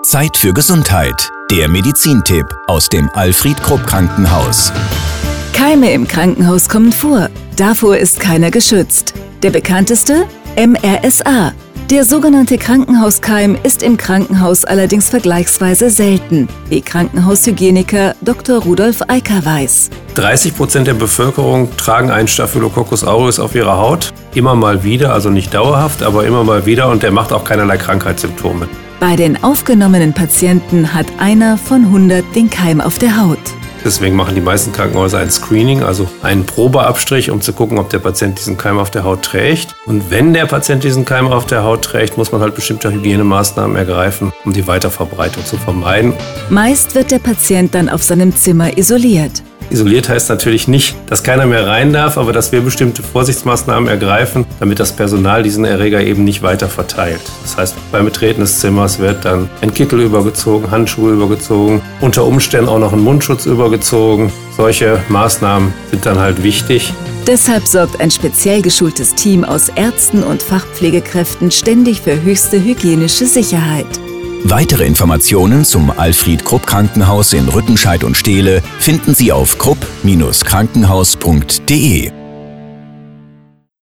Zeit für Gesundheit. Der Medizintipp aus dem Alfred Krupp Krankenhaus. Keime im Krankenhaus kommen vor. Davor ist keiner geschützt. Der bekannteste? MRSA. Der sogenannte Krankenhauskeim ist im Krankenhaus allerdings vergleichsweise selten, wie Krankenhaushygieniker Dr. Rudolf Eicker weiß. 30% der Bevölkerung tragen einen Staphylococcus aureus auf ihrer Haut. Immer mal wieder, also nicht dauerhaft, aber immer mal wieder, und der macht auch keinerlei Krankheitssymptome. Bei den aufgenommenen Patienten hat einer von 100 den Keim auf der Haut. Deswegen machen die meisten Krankenhäuser ein Screening, also einen Probeabstrich, um zu gucken, ob der Patient diesen Keim auf der Haut trägt. Und wenn der Patient diesen Keim auf der Haut trägt, muss man halt bestimmte Hygienemaßnahmen ergreifen, um die Weiterverbreitung zu vermeiden. Meist wird der Patient dann auf seinem Zimmer isoliert. Isoliert heißt natürlich nicht, dass keiner mehr rein darf, aber dass wir bestimmte Vorsichtsmaßnahmen ergreifen, damit das Personal diesen Erreger eben nicht weiter verteilt. Das heißt, beim Betreten des Zimmers wird dann ein Kittel übergezogen, Handschuhe übergezogen, unter Umständen auch noch ein Mundschutz übergezogen. Solche Maßnahmen sind dann halt wichtig. Deshalb sorgt ein speziell geschultes Team aus Ärzten und Fachpflegekräften ständig für höchste hygienische Sicherheit. Weitere Informationen zum Alfred Krupp Krankenhaus in Rüttenscheid und Steele finden Sie auf krupp-krankenhaus.de.